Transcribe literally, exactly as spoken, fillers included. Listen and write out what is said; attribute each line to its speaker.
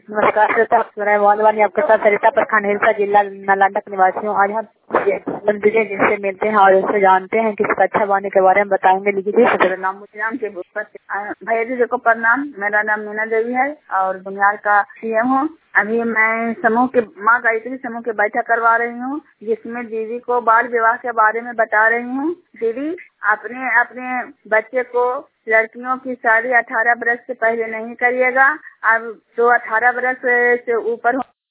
Speaker 1: नमस्कार श्रोता, मैं मोहनवानी आपके साथ सरिता प्रखंड हिलसा जिला नालंदा का निवासी हूँ। आज हम विजय जिनसे मिलते हैं और उससे जानते हैं कि कक्षा वाणी के बारे में बताएंगे। लीजिए सदर नाम नाम के भैया जी को प्रणाम। मेरा नाम मीना देवी है और बुनियाद का सीएम हूँ। अभी मैं समूह के माँ गायत्री समूह की बैठक करवा रही हूँ, जिसमें दीदी को बाल विवाह के बारे में बता रही हूँ। दीदी अपने अपने बच्चे को लड़कियों की शादी अठारह वर्ष से पहले नहीं करिएगा। अब जो अठारह वर्ष से ऊपर